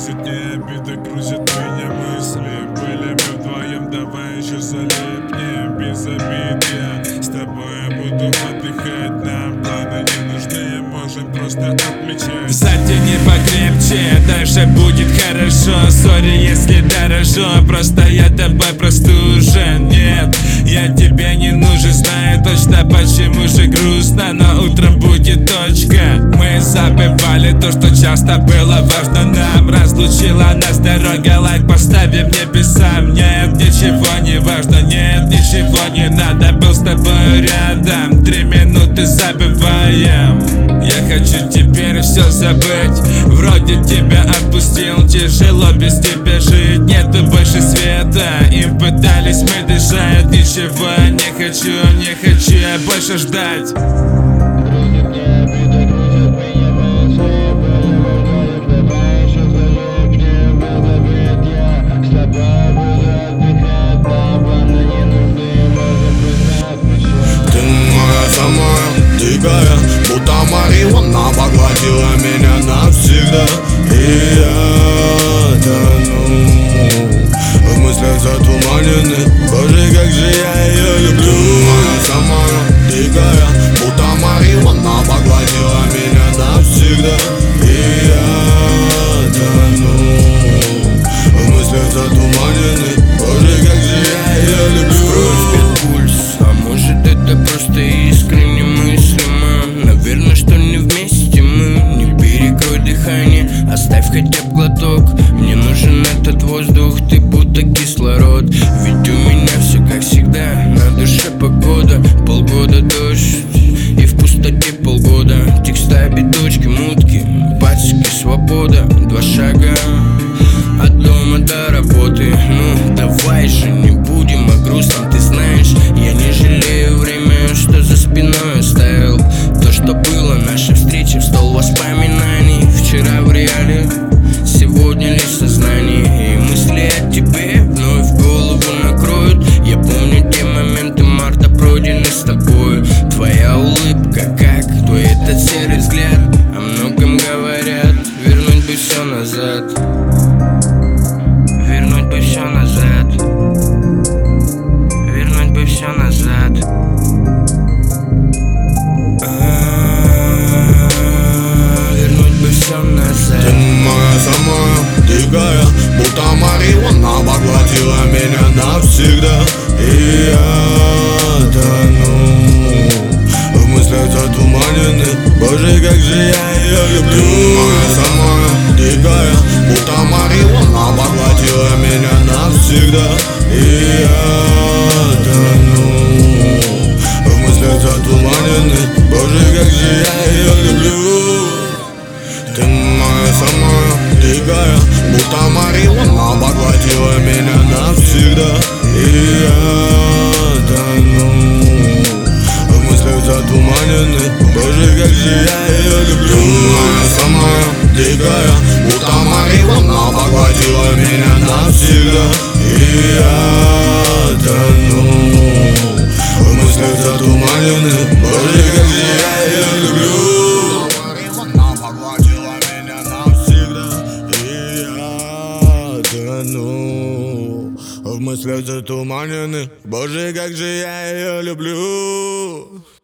чуднее обида кружит меня мысли. Были мы вдвоем, давай еще залипнем. Без обид я с тобой я буду отдыхать. Нам планы не нужны, можем просто отмечать. Затяни покрепче, дальше будет хорошо. Сори, если дорожу, просто я тобой простужен. Нет, я тебе не нужен, знаю точно почему же грустно. Но утром будет точка. Мы забывали то, что часто было важно нам. Разлучила нас дорога, лайк поставим небесам. Нет, ничего не важно, нет, ничего не надо. Был с тобой рядом, 3 минуты забываем. Я хочу теперь все забыть. Вроде тебя отпустил, тяжело без тебя жить. Нету больше света, им пытались мы дышать. Ничего не хочу я больше ждать. Дикая, будто марихуана поглотила меня навсегда. И я тону в мыслях затуманенных. Боже, как же я ее люблю. Моя самая дикая, будто марихуана поглотила меня навсегда. И я тону в мыслях затуманенных. Боже, как же я ее люблю. Кровь, пульс, а может это просто искренне мыслимо. Наверное, что не вместе мы. Не перекрой дыхание, оставь хотя бы глоток. Мне нужен этот воздух, ты будто кислород. Ведь у меня все как всегда, на душе погода. Полгода дождь и в пустоте полгода. Текста, биточки, мутки, пацки, свобода. 2 шага от дома до работы. Ну, давай же не будем о грустном, ты знаешь. Я не жалею время, что за спиной оставил. То, что было, наша встреча в стол воспоминаний. Вчера в реале, сегодня лишь сознание. И мысли о тебе вновь в голову накроют. Я помню те моменты марта, пройдены с тобой. Твоя улыбка, как твой этот серый взгляд. О многом говорят, вернуть бы все назад. Вернуть бы все назад. Вернуть бы все назад. Вернуть бы все назад. Ты моя самая дикая, будто марихуана поглотила меня навсегда. И я тону в мыслях затуманенных. Боже, как же я ее люблю. Ты моя самая дикая, будто марихуана поглотила меня навсегда. И я тону в мыслях затуманенных. Боже, как же я ее люблю. Ты моя самая дикая, будто марихуана поглотила меня навсегда. И я тону в мыслях затуманенных. Боже, как же я ее люблю. Ты моя самая дикая, будто марихуана поглотила меня навсегда. И я тону в мыслях затуманенных. Боже, как же я ее люблю. Марихуана поглотила меня навсегда. И я тону в мыслях затуманенных. Боже, как же я ее люблю.